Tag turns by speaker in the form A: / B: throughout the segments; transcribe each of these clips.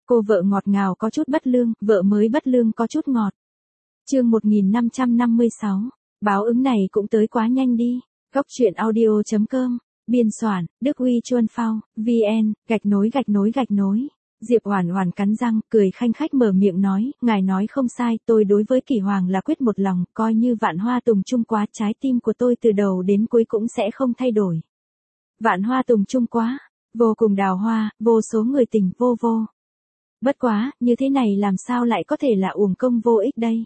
A: Cô vợ ngọt ngào có chút bất lương, vợ mới bất lương có chút ngọt. Chương 1556. Báo ứng này cũng tới quá nhanh đi. Góc truyện audio.com. Biên soạn, Đức Huy Chuân Phao, VN, _. Diệp Oản Oản cắn răng, cười khanh khách mở miệng nói, ngài nói không sai, tôi đối với Kỷ Hoàng là quyết một lòng, coi như vạn hoa tùng chung quá, trái tim của tôi từ đầu đến cuối cũng sẽ không thay đổi. Vạn hoa tùng chung quá, vô cùng đào hoa, vô số người tình vô vô. Bất quá, như thế này làm sao lại có thể là uổng công vô ích đây?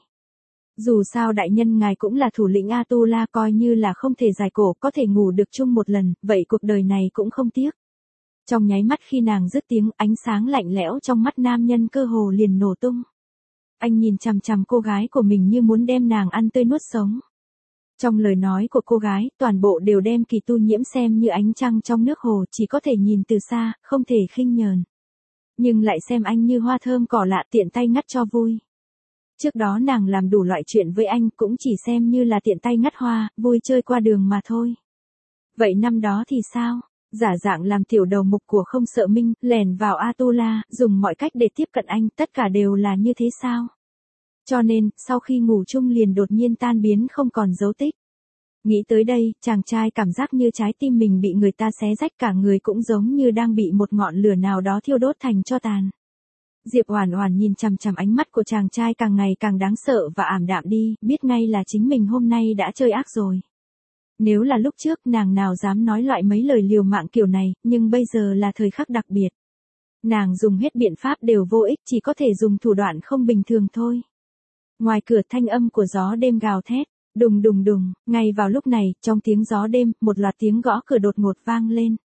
A: Dù sao đại nhân ngài cũng là thủ lĩnh Atula, coi như là không thể giải cổ, có thể ngủ được chung một lần, vậy cuộc đời này cũng không tiếc. Trong nháy mắt khi nàng dứt tiếng, ánh sáng lạnh lẽo trong mắt nam nhân cơ hồ liền nổ tung. Anh nhìn chằm chằm cô gái của mình như muốn đem nàng ăn tươi nuốt sống. Trong lời nói của cô gái, toàn bộ đều đem Kỳ Tu Nhiễm xem như ánh trăng trong nước hồ, chỉ có thể nhìn từ xa, không thể khinh nhờn. Nhưng lại xem anh như hoa thơm cỏ lạ, tiện tay ngắt cho vui. Trước đó nàng làm đủ loại chuyện với anh, cũng chỉ xem như là tiện tay ngắt hoa, vui chơi qua đường mà thôi. Vậy năm đó thì sao? Giả dạng làm tiểu đầu mục của Không Sợ Minh, lèn vào Atula, dùng mọi cách để tiếp cận anh, tất cả đều là như thế sao? Cho nên, sau khi ngủ chung liền đột nhiên tan biến không còn dấu tích. Nghĩ tới đây, chàng trai cảm giác như trái tim mình bị người ta xé rách, cả người cũng giống như đang bị một ngọn lửa nào đó thiêu đốt thành tro tàn. Diệp Oản Oản nhìn chằm chằm ánh mắt của chàng trai càng ngày càng đáng sợ và ảm đạm đi, biết ngay là chính mình hôm nay đã chơi ác rồi. Nếu là lúc trước nàng nào dám nói loại mấy lời liều mạng kiểu này, nhưng bây giờ là thời khắc đặc biệt. Nàng dùng hết biện pháp đều vô ích, chỉ có thể dùng thủ đoạn không bình thường thôi. Ngoài cửa thanh âm của gió đêm gào thét, đùng đùng đùng, ngay vào lúc này, trong tiếng gió đêm, một loạt tiếng gõ cửa đột ngột vang lên.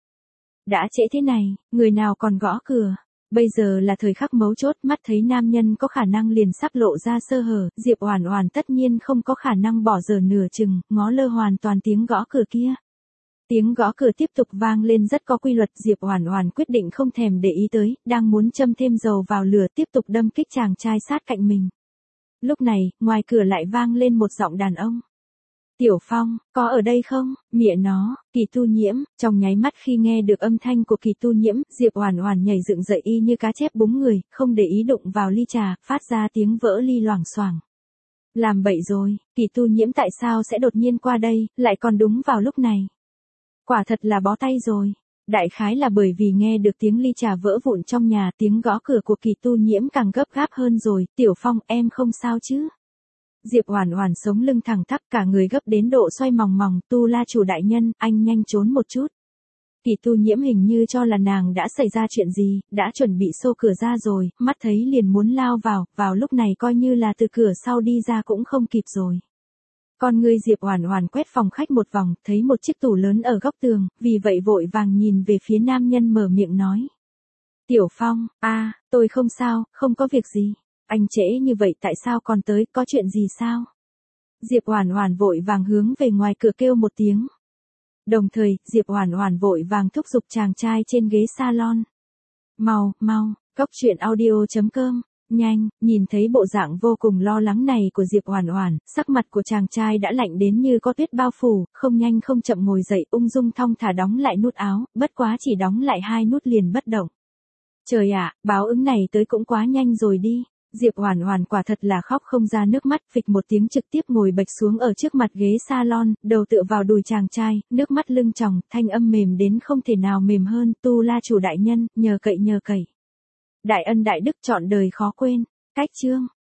A: Đã trễ thế này, người nào còn gõ cửa? Bây giờ là thời khắc mấu chốt, mắt thấy nam nhân có khả năng liền sắp lộ ra sơ hở, Diệp Oản Oản tất nhiên không có khả năng bỏ dở nửa chừng, ngó lơ hoàn toàn tiếng gõ cửa kia. Tiếng gõ cửa tiếp tục vang lên rất có quy luật, Diệp Oản Oản quyết định không thèm để ý tới, đang muốn châm thêm dầu vào lửa tiếp tục đâm kích chàng trai sát cạnh mình. Lúc này, ngoài cửa lại vang lên một giọng đàn ông. Tiểu Phong, có ở đây không? Mẹ nó, Kỳ Tu Nhiễm, trong nháy mắt khi nghe được âm thanh của Kỳ Tu Nhiễm, Diệp Oản Oản nhảy dựng dậy y như cá chép búng người, không để ý đụng vào ly trà, phát ra tiếng vỡ ly loảng xoảng. Làm bậy rồi, Kỳ Tu Nhiễm tại sao sẽ đột nhiên qua đây, lại còn đúng vào lúc này? Quả thật là bó tay rồi. Đại khái là bởi vì nghe được tiếng ly trà vỡ vụn trong nhà, tiếng gõ cửa của Kỳ Tu Nhiễm càng gấp gáp hơn rồi, Tiểu Phong, em không sao chứ? Diệp Oản Oản sống lưng thẳng tắp, cả người gấp đến độ xoay mòng mòng, Tu La chủ đại nhân, anh nhanh trốn một chút. Kỳ Tu Nhiễm hình như cho là nàng đã xảy ra chuyện gì, đã chuẩn bị xô cửa ra rồi, mắt thấy liền muốn lao vào lúc này coi như là từ cửa sau đi ra cũng không kịp rồi. Con người Diệp Oản Oản quét phòng khách một vòng, thấy một chiếc tủ lớn ở góc tường, vì vậy vội vàng nhìn về phía nam nhân mở miệng nói. Tiểu Phong, tôi không sao, không có việc gì. Anh trễ như vậy tại sao còn tới, có chuyện gì sao? Diệp Oản Oản vội vàng hướng về ngoài cửa kêu một tiếng. Đồng thời, Diệp Oản Oản vội vàng thúc giục chàng trai trên ghế salon. Mau, góc truyện audio.com, nhanh, nhìn thấy bộ dạng vô cùng lo lắng này của Diệp Oản Oản, sắc mặt của chàng trai đã lạnh đến như có tuyết bao phủ, không nhanh không chậm ngồi dậy, ung dung thong thả đóng lại nút áo, bất quá chỉ đóng lại 2 nút liền bất động. Trời ạ, báo ứng này tới cũng quá nhanh rồi đi. Diệp Oản Oản quả thật là khóc không ra nước mắt, phịch một tiếng trực tiếp ngồi bệt xuống ở trước mặt ghế salon, đầu tựa vào đùi chàng trai, nước mắt lưng tròng, thanh âm mềm đến không thể nào mềm hơn, Tu La chủ đại nhân, nhờ cậy. Đại ân đại đức trọn đời khó quên. Cách chương